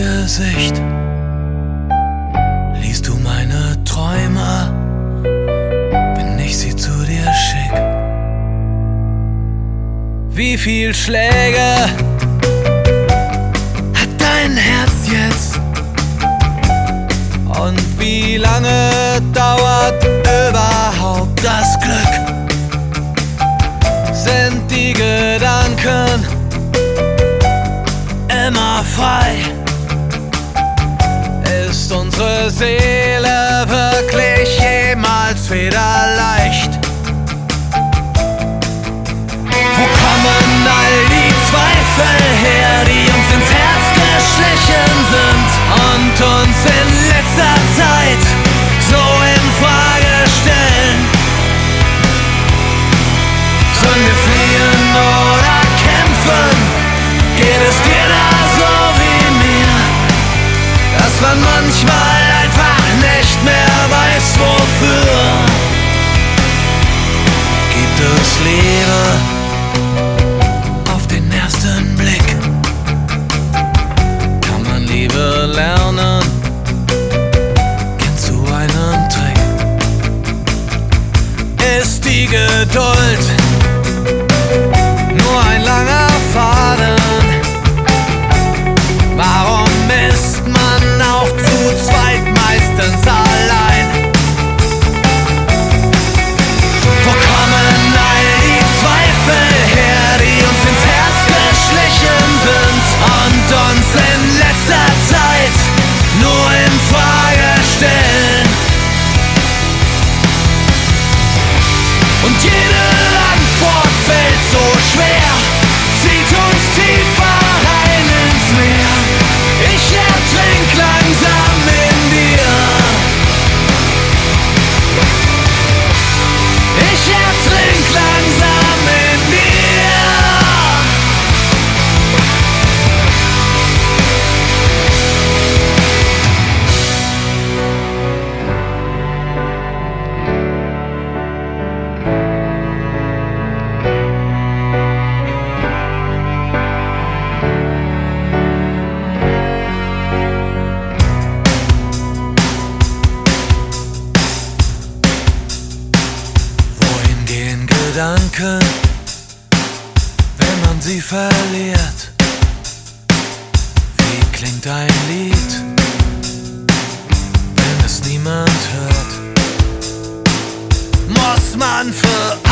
Gesicht? Liest du meine Träume, wenn ich sie zu dir schick? Wie viel Schläge hat dein Herz jetzt? Und wie lange dauert überhaupt das Glück? Sind die Gedanken immer frei? Ist unsere Seele wirklich jemals federleicht? Wo kommen all die Zweifel her, die uns ins Herz geschlichen sind und uns in letzter Zeit so in Frage stellen? Sollen wir fliehen oder kämpfen? Geht es dir da so wie mir, dass man manchmal einfach nicht mehr weiß, wofür? Gibt es Liebe auf den ersten Blick? Kann man Liebe lernen? Kennst du einen Trick? Ist die Geduld nur ein langer Faden? Warum ist man auch zu zweit meistens allein? Wo kommen all die Zweifel her, die uns ins Herz geschlichen sind und uns in letzter Zeit nur in Frage stellen? Und jede Antwort fällt so schwer, zieht uns tiefer rein ins Meer. Ich ertrink langsam in dir. Ich ertrink langsam in dir. Wohin gehen Gedanken, wenn man sie verliert? Wie klingt ein Lied, wenn es niemand hört? Muss man für